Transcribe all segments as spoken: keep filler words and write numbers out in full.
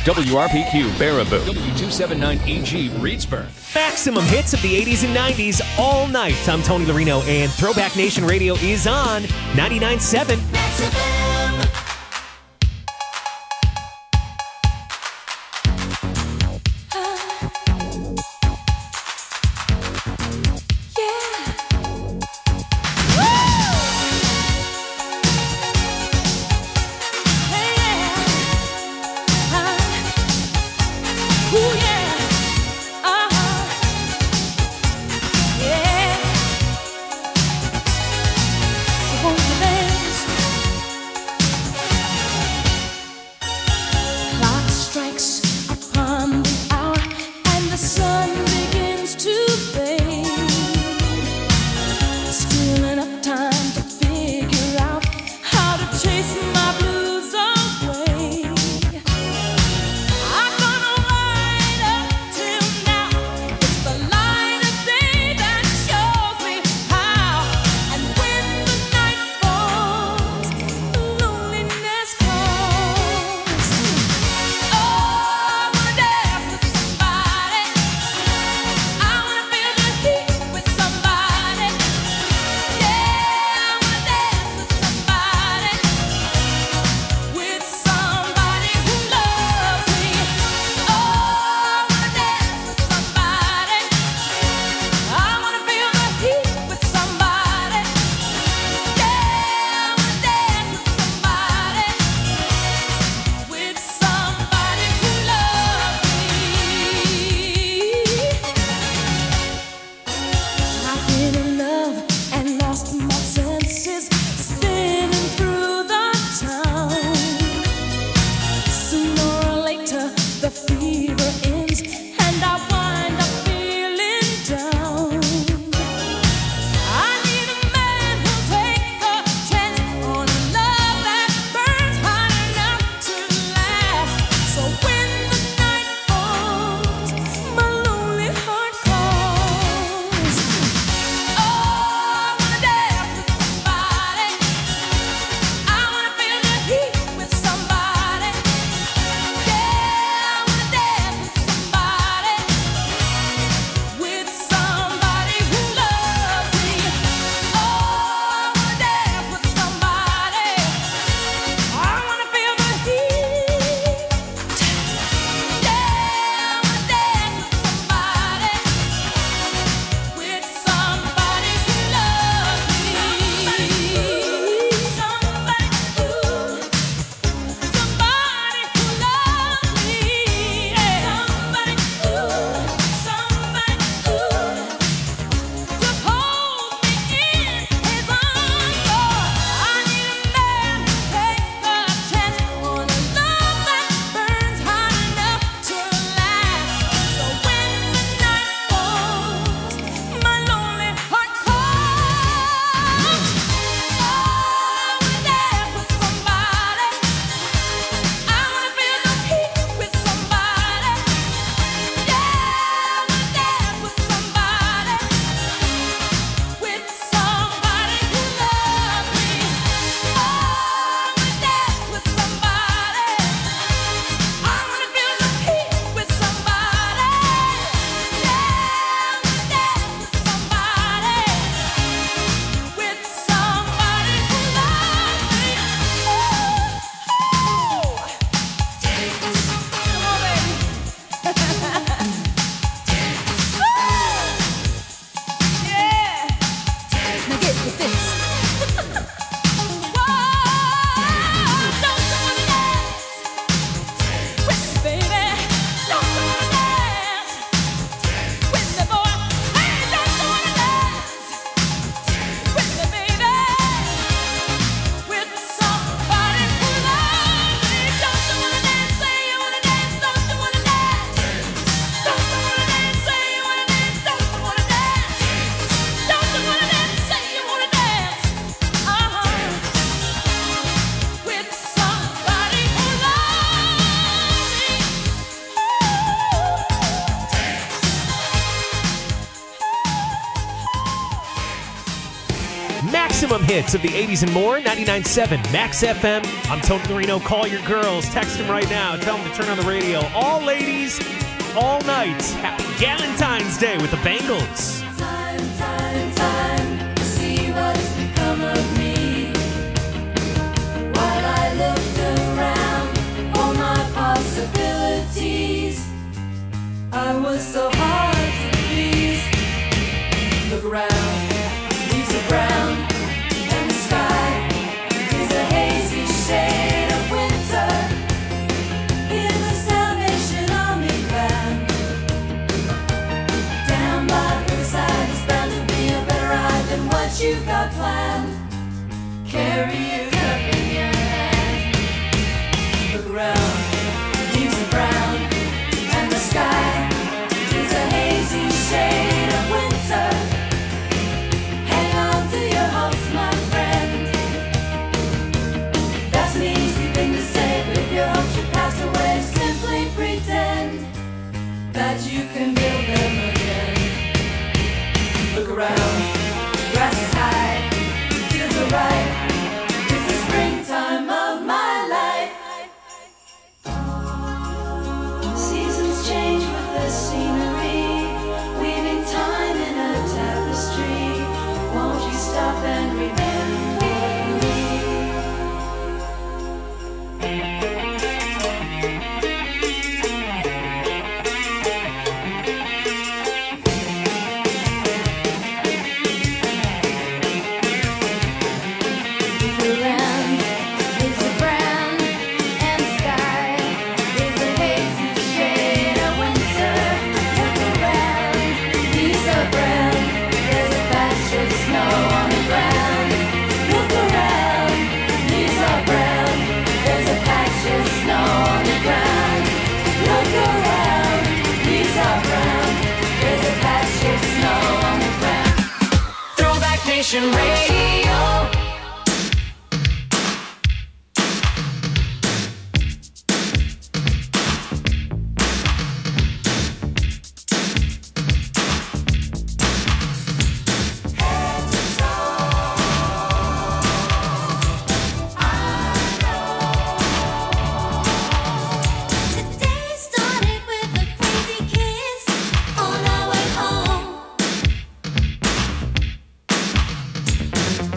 W R P Q Baraboo, W two seventy-nine E G Reedsburg. Maximum hits of the eighties and nineties all night. I'm Tony Larino, and Throwback Nation Radio is on ninety-nine point seven. Won't you dance? maximum hits of the eighties and more. ninety-nine point seven Max F M. I'm Tony Marino. Call your girls. Text them right now. Tell them to turn on the radio. All ladies, all night. Happy Galentine's Day with the Bangles. Time, time, time to see what's become of me. While I looked around for my possibilities, I was so hard to please. Look around, leaves are brown, and the sky is a hazy shade of winter. Hear the Salvation Army band. Down by the riverside is bound to be a better ride than what you got planned. Carry your cup in your hand. Look around, leaves are brown, and the sky is a hazy shade of winter. Hang on to your hopes, my friend. That's an easy thing to say, but if your hopes should pass away, simply pretend that you can build them again. Look around, grass is high, fields are ripe. It's the springtime of my life. Seasons change with the scenery, weaving time in a tapestry. Won't you stop and remember me? The land is a brown and sky is a hazy shade of winter. Look around, leaves are brown. There's a patch of snow on the ground. Look around, leaves are brown. There's a patch of snow on the ground. Look around, leaves are brown. There's a patch of snow on the ground. Throwback Nation Radio. Today started with a crazy kiss on our way home.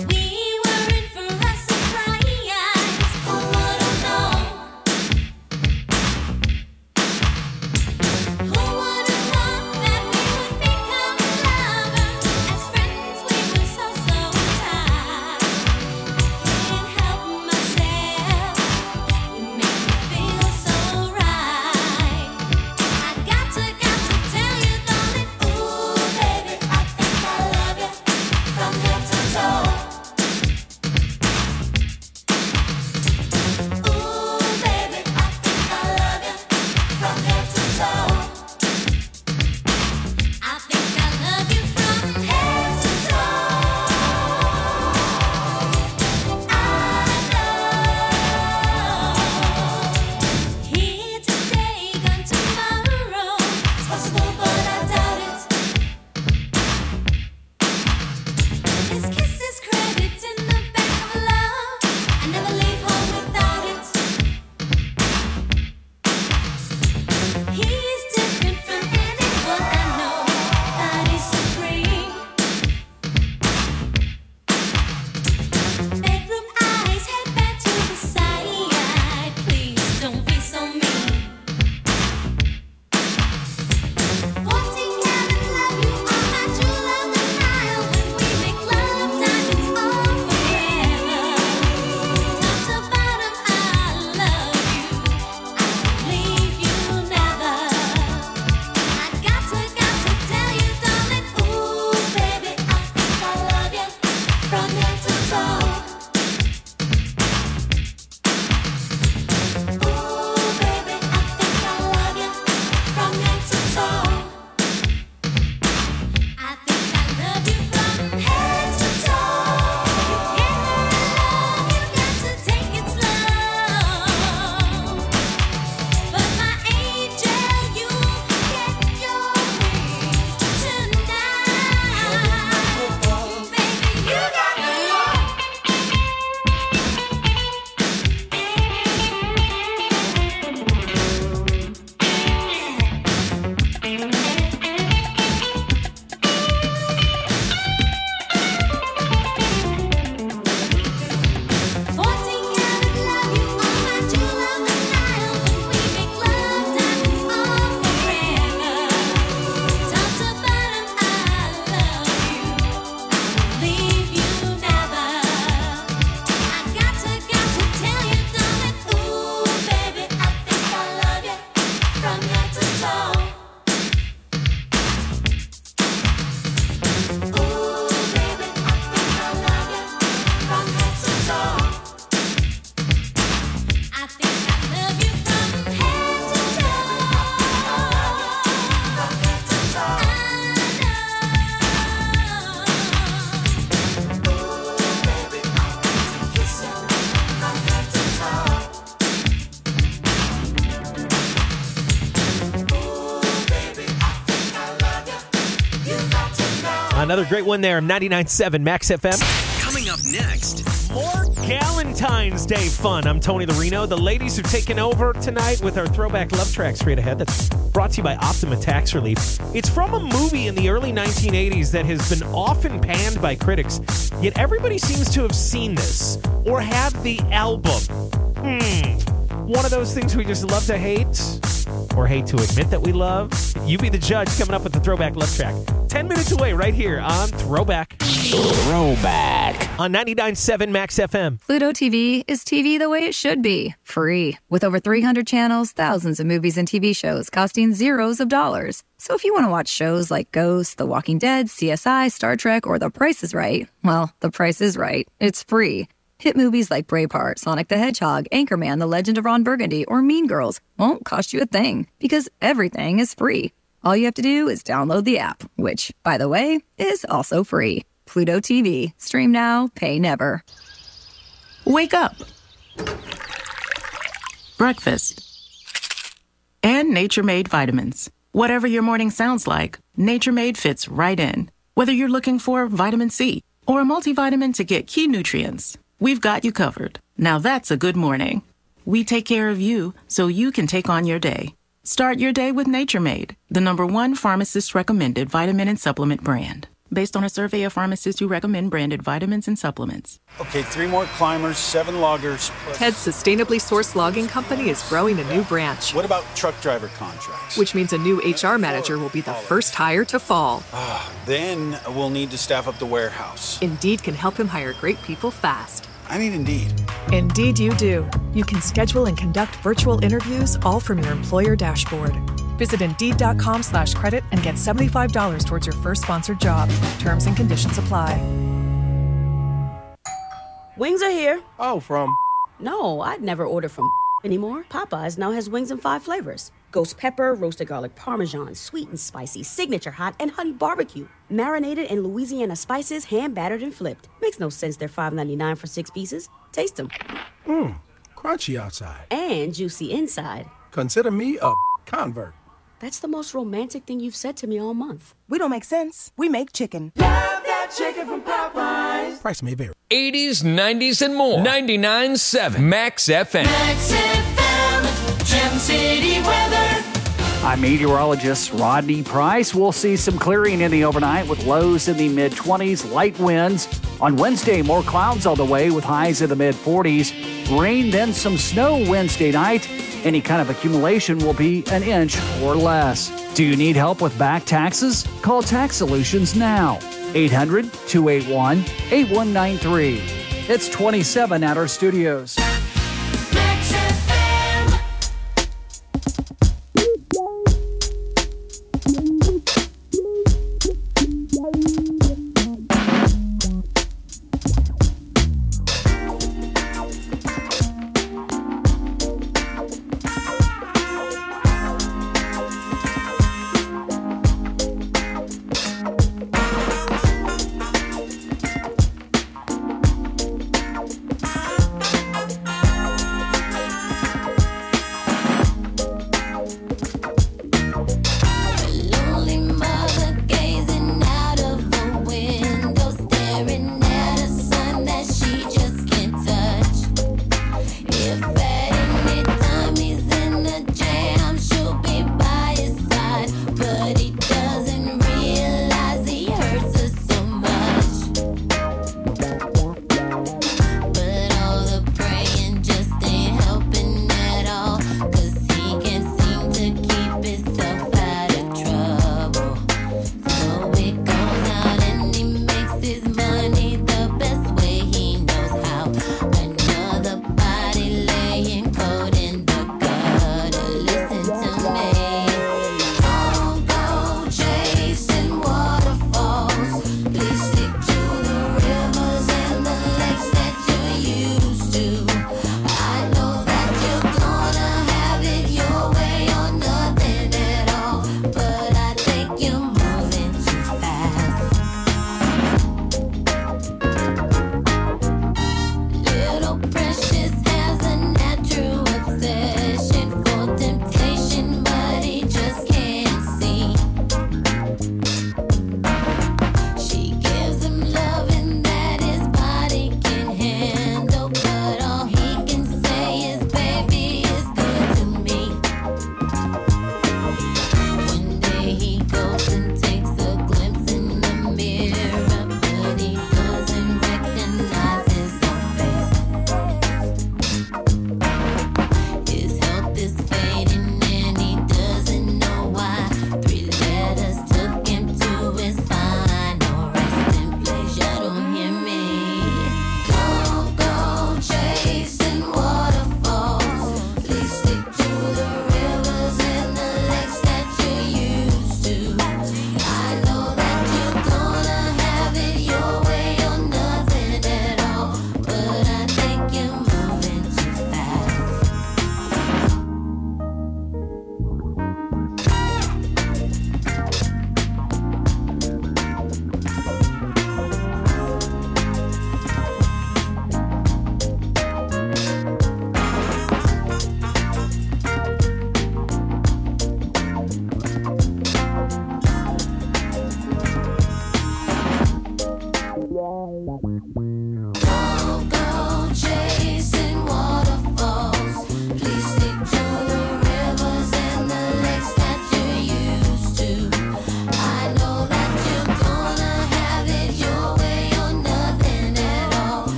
Another great one there, ninety-nine point seven Max F M. Coming up next. More Galentine's Day fun. I'm Tony the Reno. The ladies are taking over tonight with our throwback love track straight ahead. That's brought to you by Optima Tax Relief. It's from a movie in the early nineteen eighties that has been often panned by critics, yet everybody seems to have seen this or have the album. Hmm. One of those things we just love to hate or hate to admit that we love. You be the judge coming up with the throwback love track. Ten minutes away right here on Throwback. Throwback. On ninety-nine point seven Max F M. Pluto T V is T V the way it should be. Free. With over three hundred channels, thousands of movies and T V shows costing zeros of dollars. So if you want to watch shows like Ghost, The Walking Dead, C S I, Star Trek, or The Price is Right, well, The Price is Right. It's free. Hit movies like Braveheart, Sonic the Hedgehog, Anchorman, The Legend of Ron Burgundy, or Mean Girls won't cost you a thing because everything is free. All you have to do is download the app, which, by the way, is also free. Pluto T V. Stream now, pay never. Wake up. Breakfast. And Nature Made vitamins. Whatever your morning sounds like, Nature Made fits right in. Whether you're looking for vitamin C or a multivitamin to get key nutrients, we've got you covered. Now that's a good morning. We take care of you so you can take on your day. Start your day with Nature Made, the number one pharmacist-recommended vitamin and supplement brand. Based on a survey of pharmacists who recommend branded vitamins and supplements. Okay, three more climbers, seven loggers. Plus... Ted's sustainably sourced logging company is growing a new branch. What about truck driver contracts? Which means a new H R manager will be the first hire to fall. Ah, then we'll need to staff up the warehouse. Indeed can help him hire great people fast. I need Indeed. Indeed you do. You can schedule and conduct virtual interviews all from your employer dashboard. Visit Indeed.com slash credit and get seventy-five dollars towards your first sponsored job. Terms and conditions apply. Wings are here. Oh, from? No, I'd never order from anymore. Popeyes now has wings in five flavors. Ghost pepper, roasted garlic parmesan, sweet and spicy, signature hot, and honey barbecue. Marinated in Louisiana spices, hand battered and flipped. Makes no sense they're five ninety-nine for six pieces. Taste them. Mmm, crunchy outside. And juicy inside. Consider me a convert. That's the most romantic thing you've said to me all month. We don't make sense. We make chicken. Love that chicken from Popeyes. Price may vary. eighties, nineties, and more. ninety-nine point seven Max F M. Max F M. Gem City weather. I'm meteorologist Rodney Price. We'll see some clearing in the overnight with lows in the mid-twenties, light winds. On Wednesday, more clouds all the way with highs in the mid-forties. Rain, then some snow Wednesday night. Any kind of accumulation will be an inch or less. Do you need help with back taxes? Call Tax Solutions now. eight hundred, two eight one, eight one nine three. It's twenty-seven at our studios. Max F M.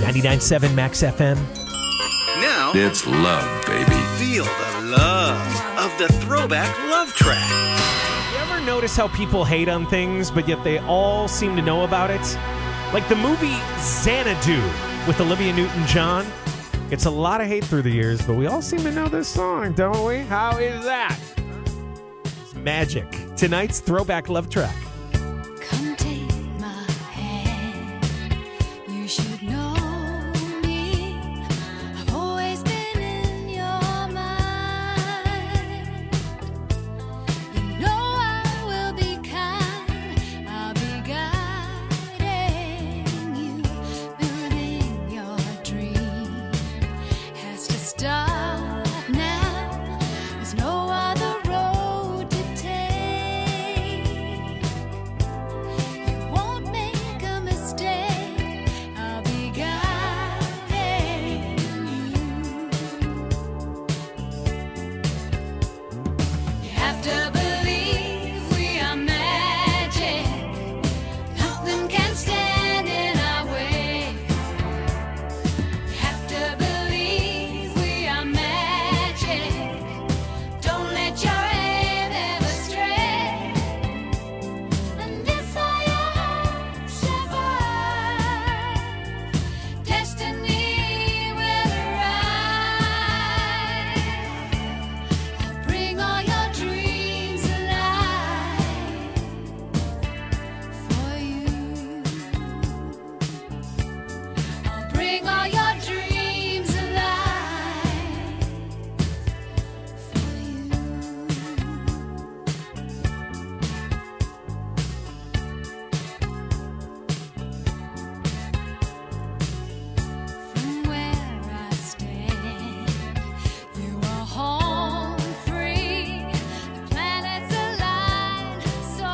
ninety-nine point seven Max F M. Now, it's love, baby. Feel the love of the Throwback Love Track. You ever notice how people hate on things, but yet they all seem to know about it? Like the movie Xanadu with Olivia Newton-John. It's a lot of hate through the years, but we all seem to know this song, don't we? How is that? It's magic. Tonight's Throwback Love Track. Come take my hand. You should know me. I've always been in your mind. You know I will be kind. I'll be guiding you. Building your dream has to start now. There's no other road to take. You won't make a mistake. I'll be guiding you. You have to believe we are magic. Nothing can stand in our way. You have to believe we are magic. Don't let your aim ever stray. And if all your hopes survive, destiny will arrive. I'll bring all your dreams alive for you. I'll bring all your dreams alive for you. From where I stand, you are home free. The planets align so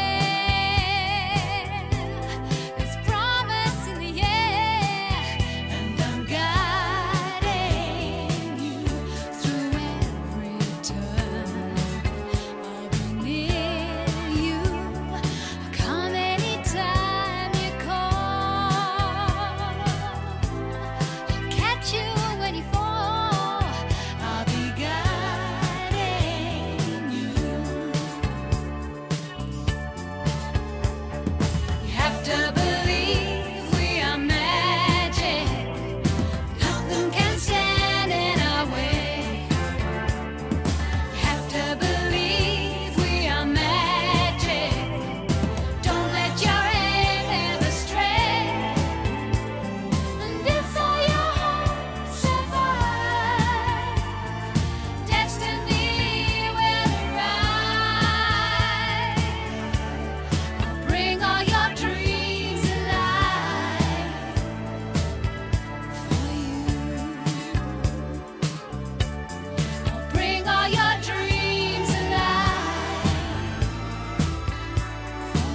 rare. There's promise in the air, and I'm guiding you through every turn. I'll be near you. Come anytime you call. I'll catch you when you fall. I'll be guiding you. You have to believe we are magic. Nothing can stand in our way. You have to believe we are magic. Don't let your aim ever stray. And if all your hopes survive, destiny will arrive. I'll bring all your dreams alive for you. I'll bring all your dreams alive for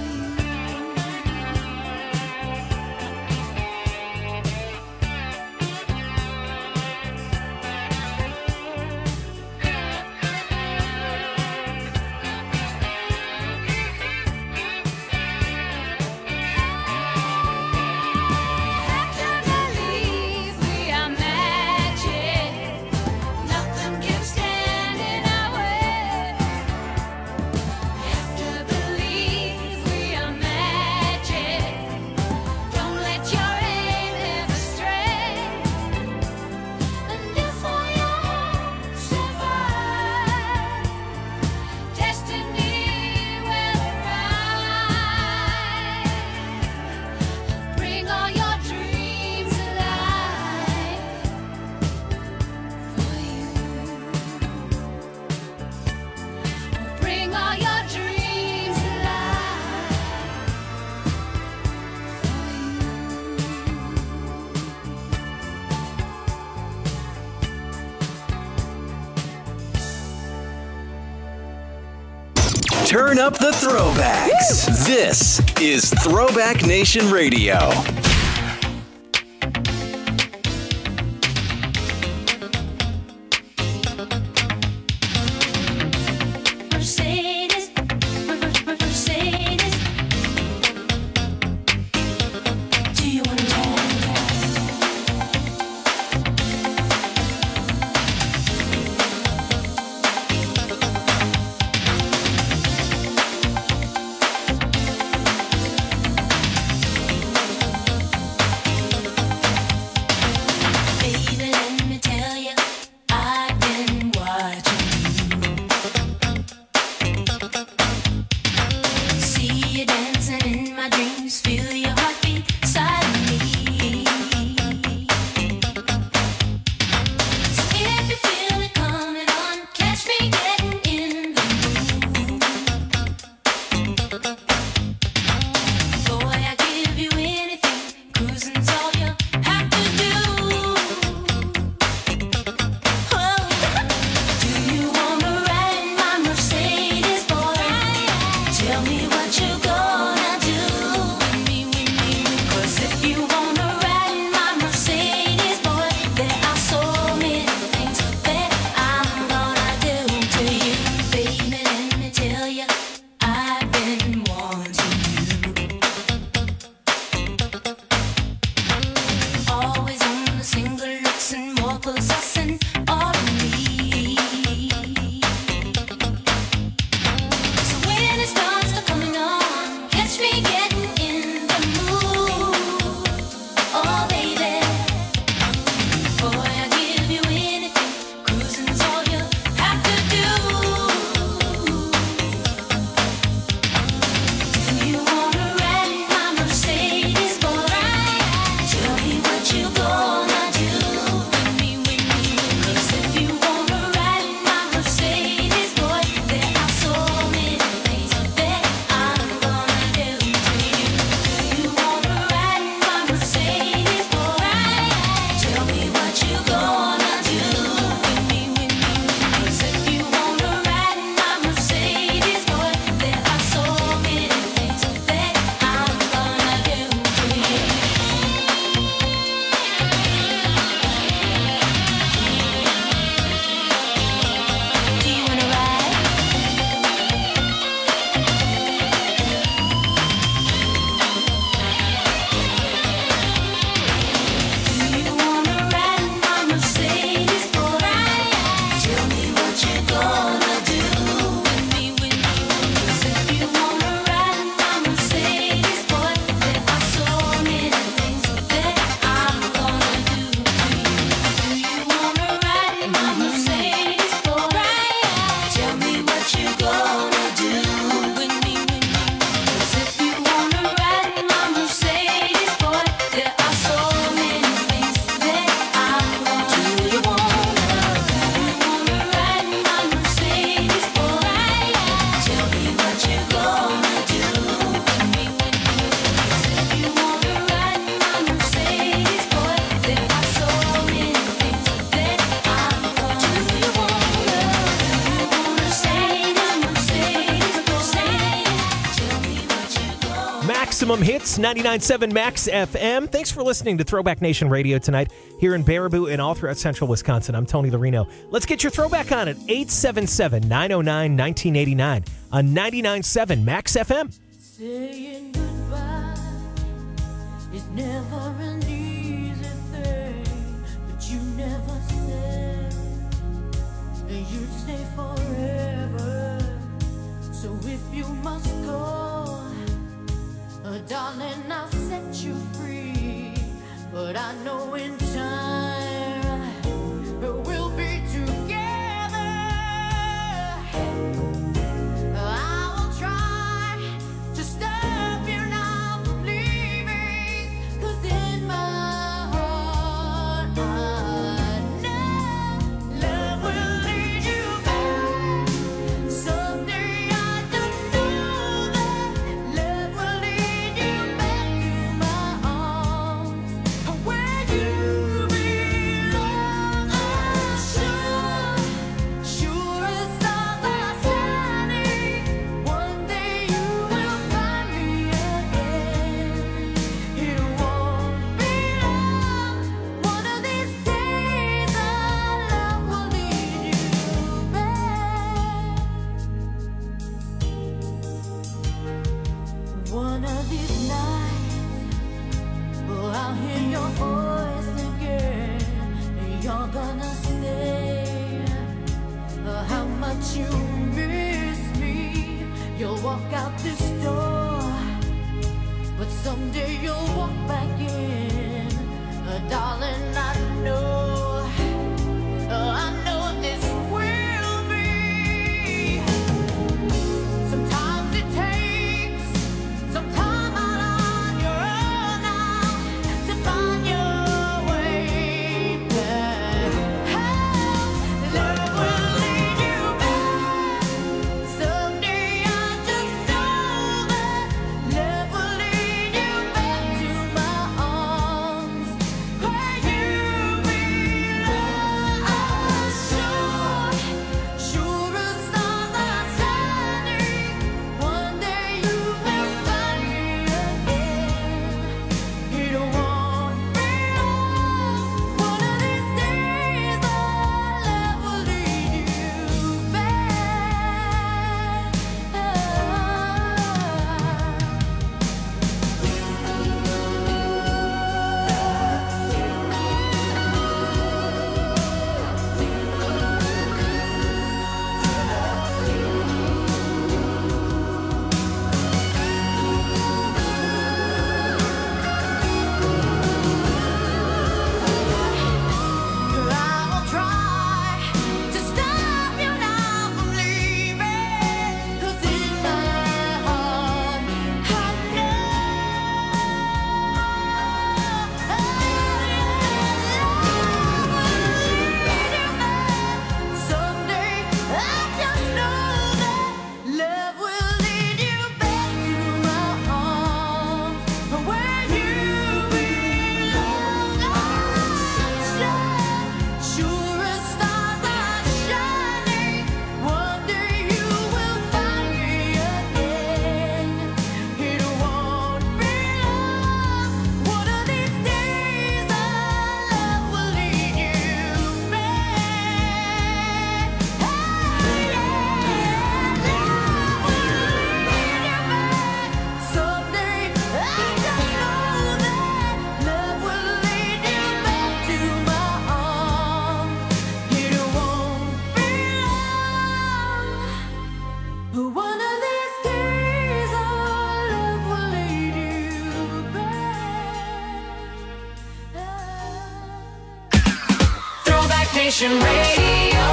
believe we are magic. Nothing can stand in our way. Have to believe we are magic. Don't let your aim ever stray. And if all your hopes survive, destiny will arrive. Bring all your dreams alive for you. Bring all your dreams alive Turn up the throwbacks. This is Throwback Nation Radio. Mercedes, Mercedes. Do you want to know? Maximum Hits, ninety-nine point seven Max F M. Thanks for listening to Throwback Nation Radio tonight here in Baraboo and all throughout central Wisconsin. I'm Tony Larino. Let's get your throwback on at eight seven seven, nine oh nine, one nine eight nine on ninety-nine point seven Max F M. Saying goodbye is never an easy thing, but you never said you'd stay forever. So if you must go, uh, darling, I'll set you free. But I know in time we'll be together. I will try to stop you now from leaving, 'cause in my heart I know love will lead you back. Someday I just know that love will lead you back to my arms, where you belong. I'm sure, sure as stars are shining, one day you will find me again. It won't be long, one of these days our love will lead you back. One of these nights, oh, I'll hear your voice again, and you're gonna say uh, how much you miss me. You'll walk out this door, but someday you'll walk back in. Uh, darling, I know, uh, I know this will be. Sometimes it takes some time out on your own now to find your way back. Love will lead you back. Someday I just know that love will lead you back to my arms, where you Nation Radio.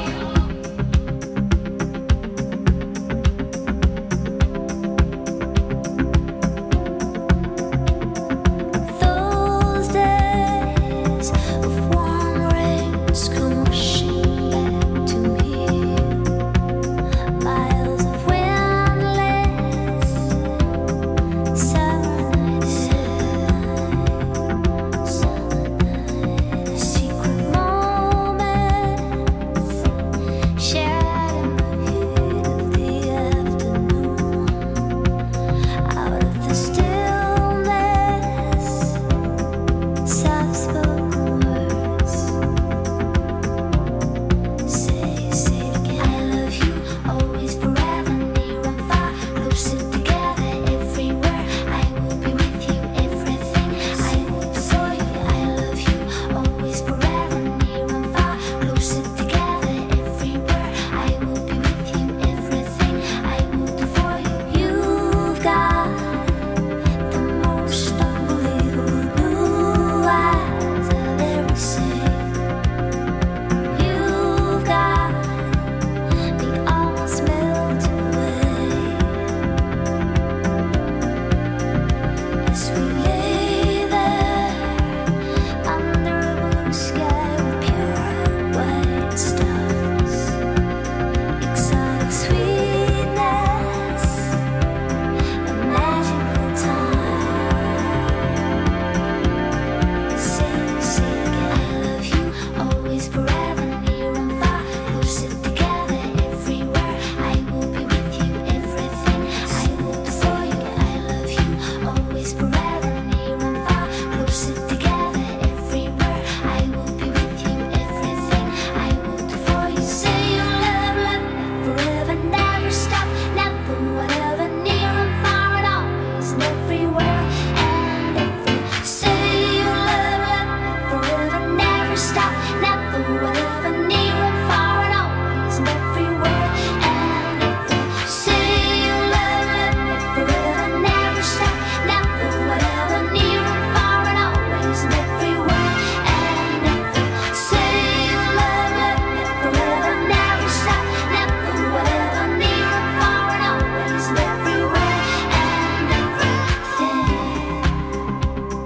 Those days of warm rains come rushing back to me. Miles of windless summer nights, secret moments shared in the heat of the afternoon. Out of the stillness, soft-spoken words. Say, say it again. I love you, always, forever, near and far, closer together, everywhere. I will be with you, everything. I will do for you. I love you, always, forever, near and far, closer together, everywhere. I will be with you, everything. I will do for you. You've got the most unbelievable blue eyes I've ever seen. You've got me almost melt away as we lay there under a blue sky with pure white stars. Exotic sweetness, a magical time. Say, say it again. I love you, always, forever, near and far, closer together, everywhere. I will be with you, everything. I will do for you. I love you, always, forever, near and far, closer together, everywhere. I will be with you, everything. I will do for you. Say you love, love me forever, never stop, never, whatever, near and far, and always, and everywhere, and every. Say you love, love me forever, never stop, never, whatever, near and far, and always, and everywhere, and every. Say you love, love me forever, never stop, never, whatever, near and far, and always, and everywhere, and every. Say you love, love me forever, never stop, never, whatever, near and far, and always, and everywhere, and everything.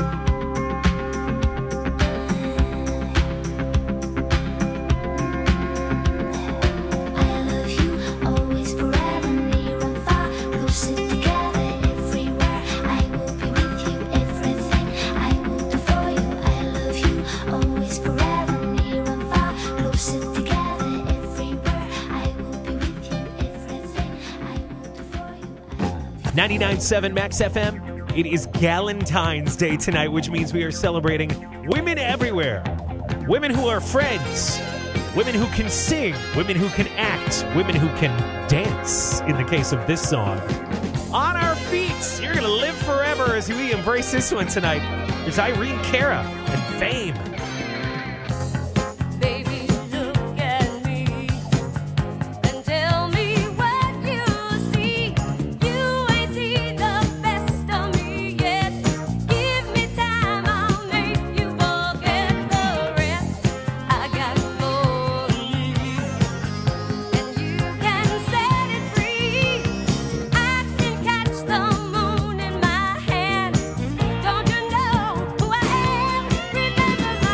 I love you, always, forever, near and far, closer together, everywhere. I will be with you, everything. I will do for you. I love you, always, forever, near and far, closer together, everywhere. I will be with you, everything. I will do for you. ninety-nine point seven Max F M. It is Galentine's Day tonight, which means we are celebrating women everywhere. Women who are friends. Women who can sing. Women who can act. Women who can dance, in the case of this song. On our feet. You're going to live forever as we embrace this one tonight. There's Irene Cara and Fame. Baby, look at me and tell me what you see. You ain't seen the best of me yet. Give me time, I'll make you forget the rest. I got more to leave, and you can set it free. I can catch the moon in my hand. Don't you know who I am? Remember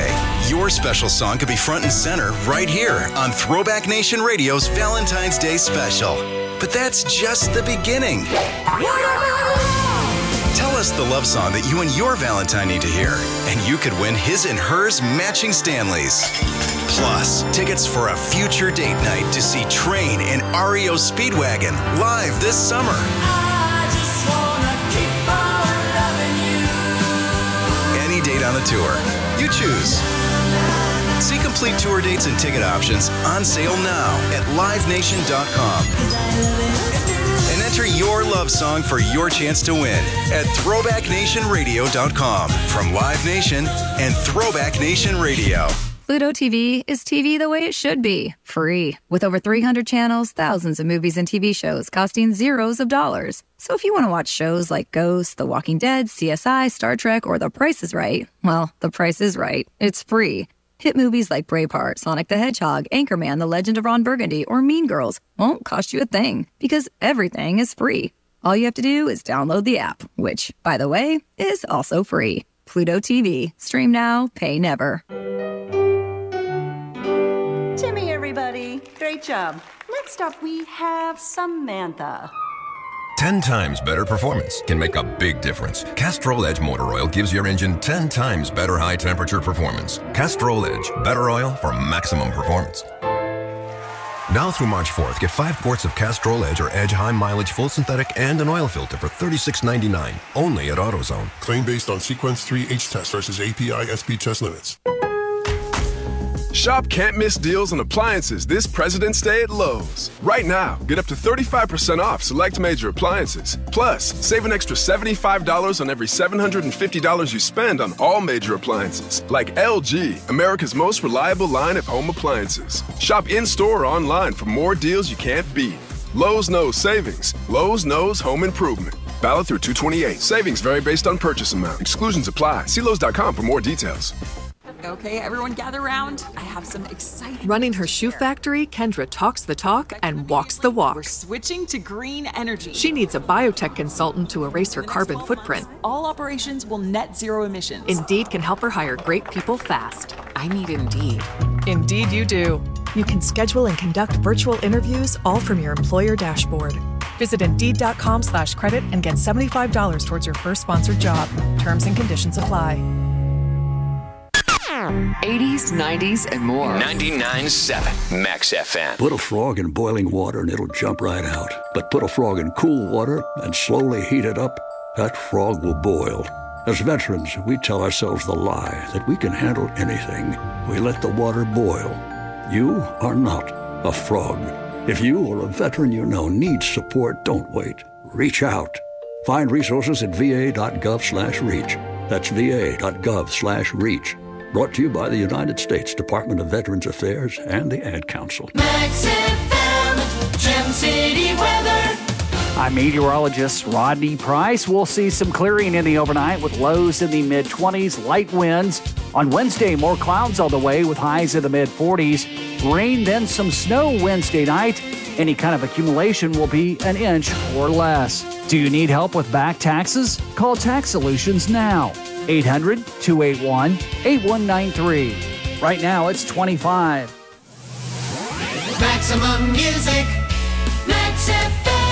Day. Your special song could be front and center right here on Throwback Nation Radio's Valentine's Day special. But that's just the beginning. Tell us the love song that you and your Valentine need to hear, and you could win his and hers matching Stanleys. Plus, tickets for a future date night to see Train and R E O Speedwagon live this summer. I just wanna keep on loving you. Any date on the tour. You choose. See complete tour dates and ticket options on sale now at live nation dot com. And enter your love song for your chance to win at throwback nation radio dot com from Live Nation and Throwback Nation Radio. Pluto T V is T V the way it should be, free. With over three hundred channels, thousands of movies and T V shows costing zeros of dollars. So if you want to watch shows like Ghost, The Walking Dead, C S I, Star Trek, or The Price is Right, well, The Price is Right. It's free. Hit movies like Braveheart, Sonic the Hedgehog, Anchorman, The Legend of Ron Burgundy, or Mean Girls won't cost you a thing because everything is free. All you have to do is download the app, which, by the way, is also free. Pluto T V. Stream now, pay never. Timmy, everybody. Great job. Next up, we have Samantha. ten times better performance can make a big difference. Castrol Edge Motor Oil gives your engine ten times better high-temperature performance. Castrol Edge, better oil for maximum performance. Now through March fourth, get five quarts of Castrol Edge or Edge High Mileage Full Synthetic and an oil filter for thirty-six ninety-nine, only at AutoZone. Claim based on Sequence three H test versus A P I S P test limits. Shop can't miss deals on appliances this President's Day at Lowe's. Right now, get up to thirty-five percent off select major appliances. Plus, save an extra seventy-five dollars on every seven hundred fifty dollars you spend on all major appliances, like L G, America's most reliable line of home appliances. Shop in-store or online for more deals you can't beat. Lowe's knows savings. Lowe's knows home improvement. Valid through two twenty-eight. Savings vary based on purchase amount. Exclusions apply. See Lowe's dot com for more details. Okay, everyone gather around. I have some exciting Running her shoe factory, Kendra talks the talk and walks the walk. We're switching to green energy. She needs a biotech consultant to erase her carbon footprint. All operations will net zero emissions. Indeed can help her hire great people fast. I need Indeed. Indeed you do. You can schedule and conduct virtual interviews all from your employer dashboard. Visit Indeed.com slash credit and get seventy-five dollars towards your first sponsored job. Terms and conditions apply. eighties, nineties, and more. ninety-nine point seven Max F M. Put a frog in boiling water and it'll jump right out. But put a frog in cool water and slowly heat it up, that frog will boil. As veterans, we tell ourselves the lie that we can handle anything. We let the water boil. You are not a frog. If you or a veteran you know needs support, don't wait. Reach out. Find resources at va.gov slash reach. That's va.gov slash reach. Brought to you by the United States Department of Veterans Affairs and the Ad Council. Max F M, Gem City weather. I'm meteorologist Rodney Price. We'll see some clearing in the overnight with lows in the mid twenties, light winds. On Wednesday, more clouds all the way with highs in the mid forties. Rain, then some snow Wednesday night. Any kind of accumulation will be an inch or less. Do you need help with back taxes? Call Tax Solutions now. eight hundred, two eight one, eight one nine three. Right now, it's twenty-five. Maximum music, Max F M.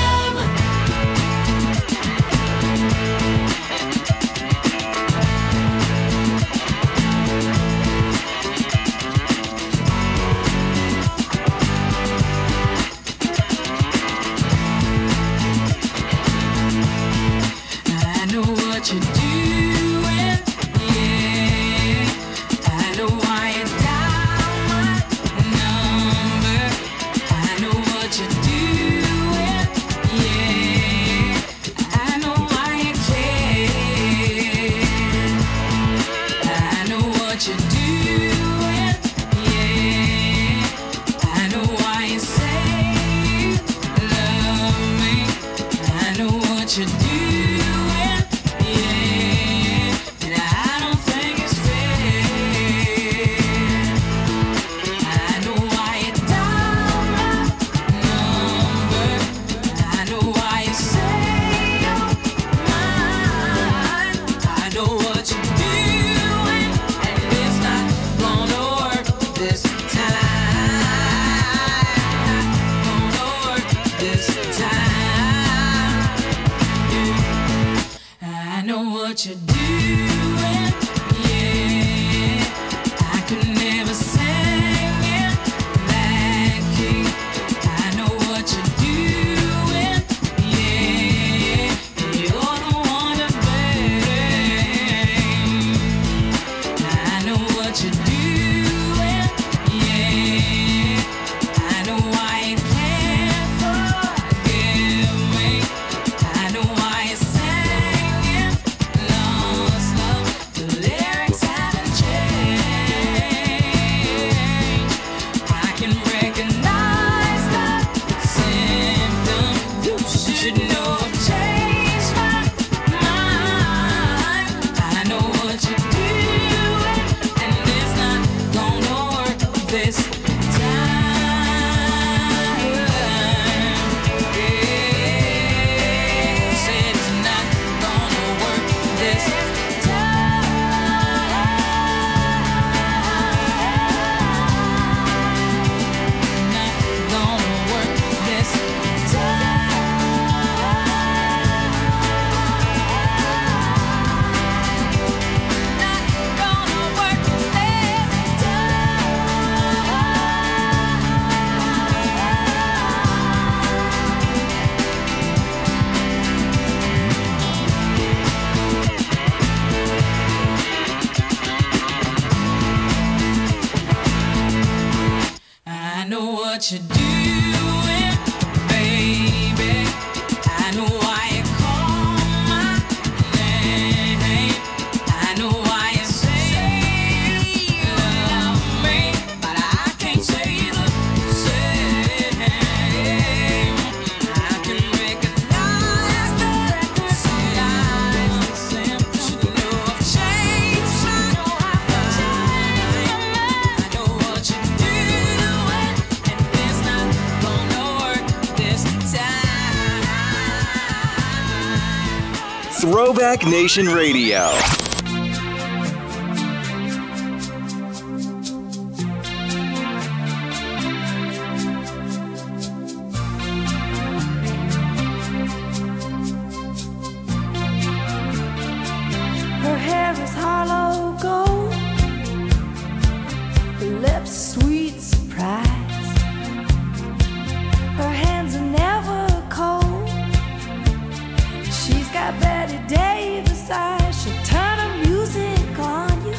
I know what you're doing, yeah. I know why you dial my number. I know what you're this time. Not gonna work this time. I know what you're doing. Yeah, I could never sing it like you. I know what you're doing. Yeah, you're the one to blame. I know what you're doing. Yeah, I know why you can't forgive me. I know why you're singing lost love. The lyrics haven't changed. I can recognize the symptom. You should know I've changed my mind. I know what you're doing, and it's not gonna work this time. Yeah, said it's not gonna work this time. Not gonna work this I know what you're doing, baby. I know why you call my name. I know why you say you love me, but I can't say the same. I can recognize the signs. Should know I've changed my mind. I know what you're doing, and it's not gonna work this time. Throwback Nation Radio. Her hair is hollow gold, her lips sweet surprise. Her hands are never cold. She's got Betty Davis eyes. She'll turn her music on you.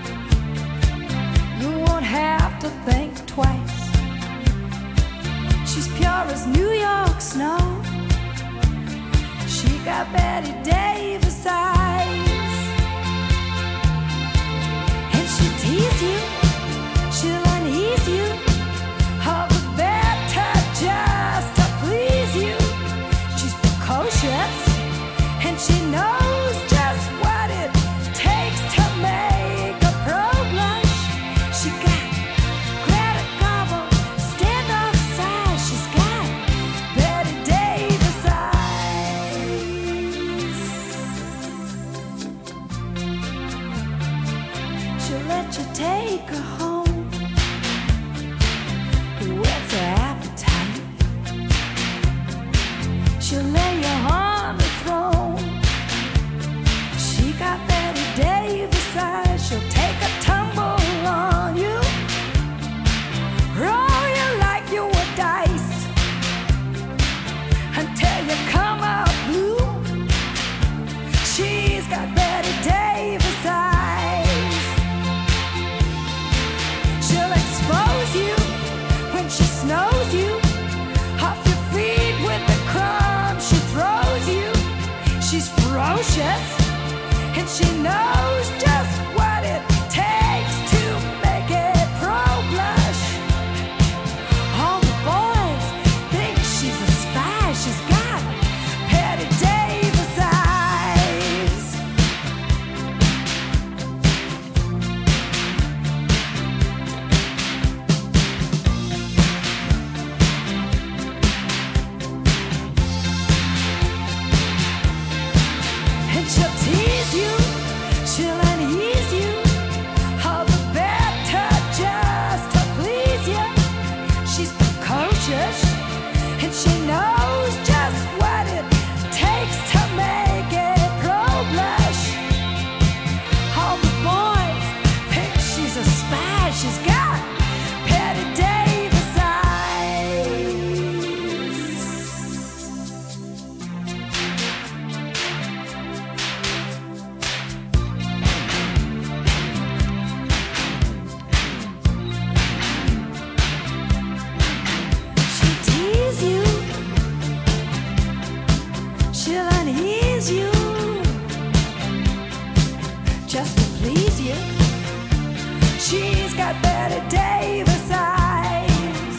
You won't have to think twice. She's pure as New York snow. She got Betty Davis eyes. And she'll tease you, she'll unease you, all the better just to please you. She's precocious, and she knows just what it takes to make a pro blush. She got Greta Garbo, standoff size. She's got Betty Davis eyes. She's got Patty Davis eyes. She'll tease you. She'll unease you just to please you. She's got Betty Davis eyes.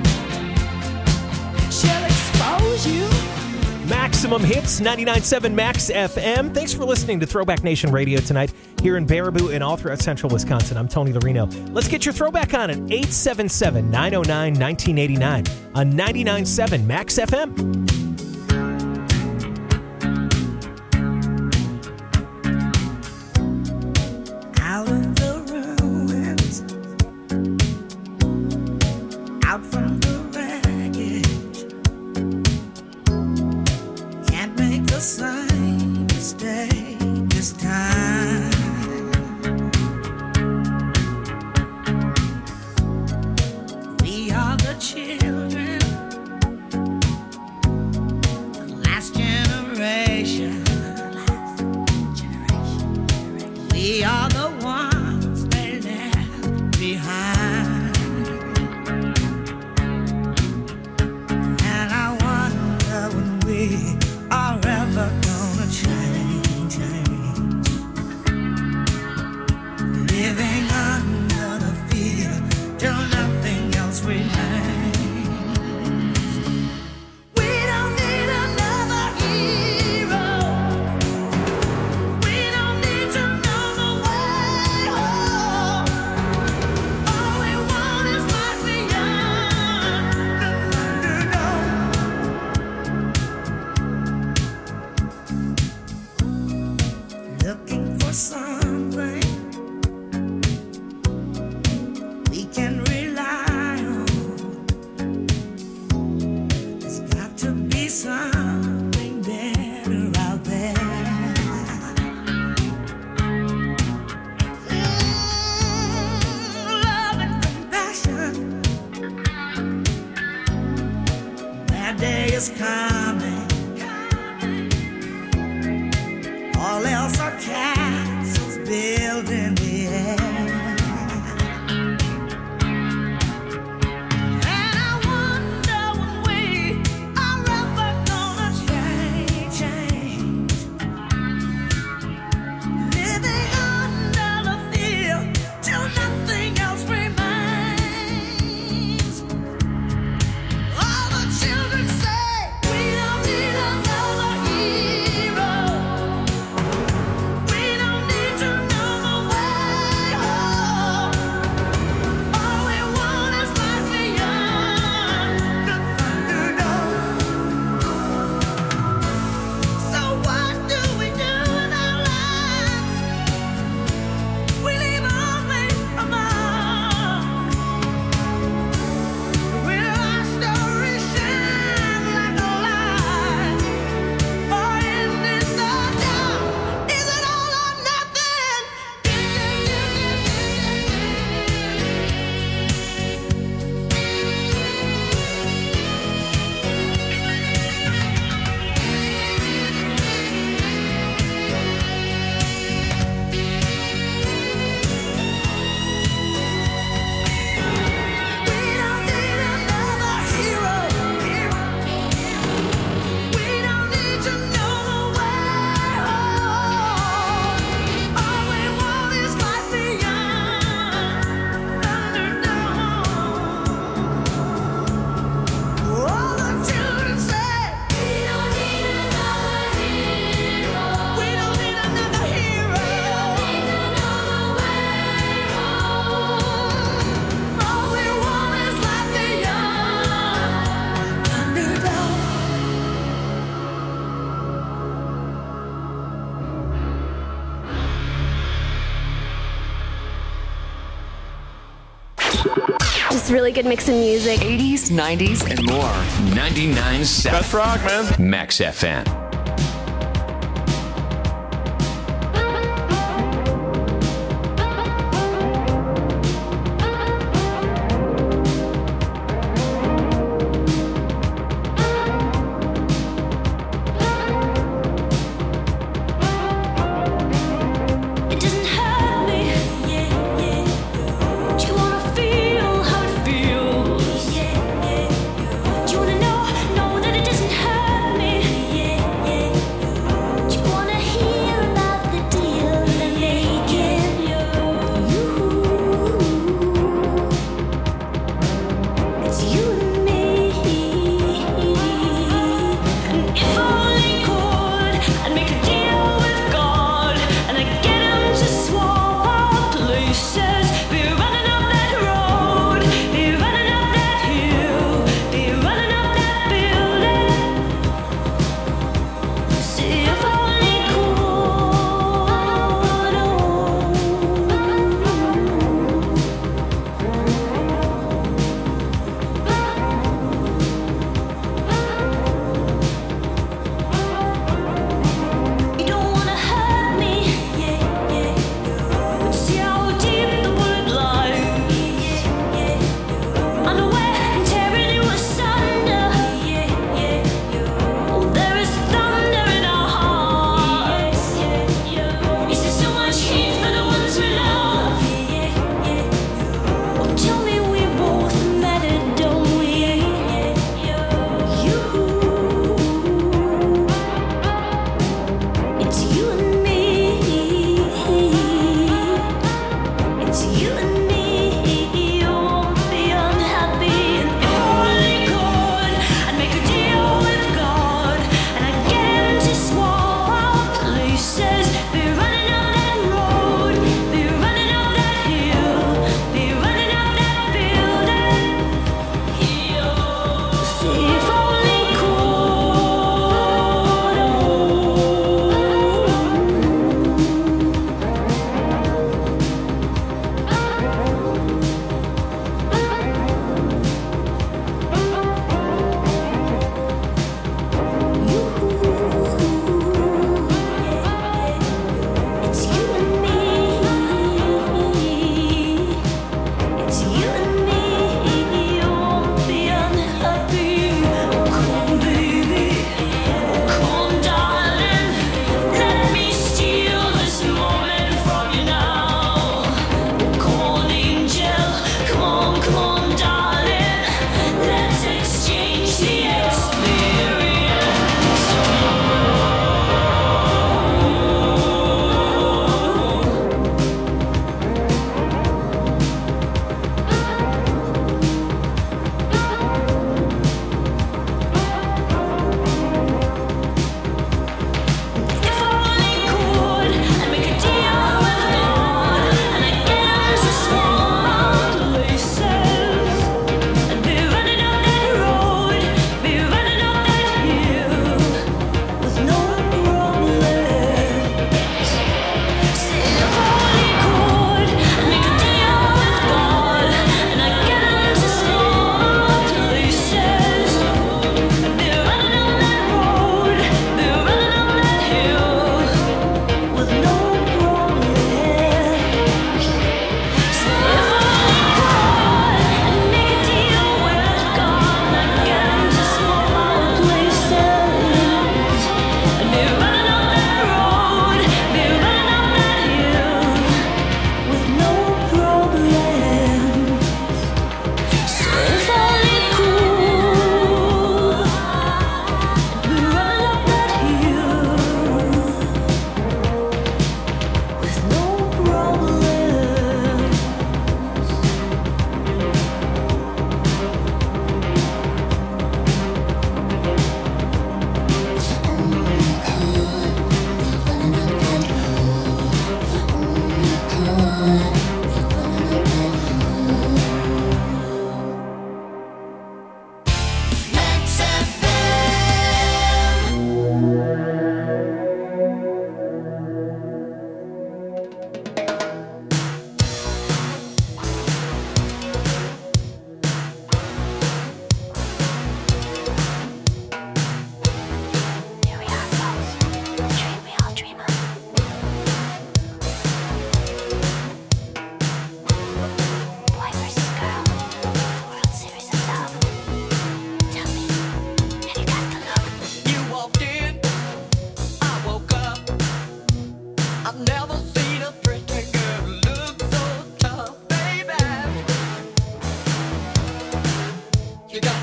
She'll expose you. Maximum Hits, ninety-nine point seven Max F M. Thanks for listening to Throwback Nation Radio tonight here in Baraboo and all throughout central Wisconsin. I'm Tony Larino. Let's get your throwback on at eight seven seven, nine oh nine, one nine eight nine on ninety-nine point seven Max F M. Out of the ruins, out from the wreckage, can't make the same mistake this time. We are the children, the last generation. We are the ones they left behind. And I wonder when we are ever gonna change, change. Living under the fear till nothing else remains. We don't need another hero. We don't need to know the way home. All we want is life beyond the underdog. Looking for something we can rely on. There's got to be something better out there. Love and compassion. That day is coming. All else are castles built in the air. And I wonder when we are ever gonna change, change. Living under the fear till nothing else remains. All the children say we don't need another hero. We don't need to know the way home. All we want is life beyond the underdog. So what do we do in our lives? We leave only a mark. Will our story shine like a light, or end in the dark? Is it all or nothing? We don't need another hero. We don't need to know the way home. All we want is life beyond underdog. All the children say we don't need another hero. We don't need another hero. We don't need to know the way home. All we want is life beyond underdog. Just really good mix of music. eighties, nineties, and more. ninety-nine point seven Best rock, man. Max F M.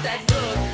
that look.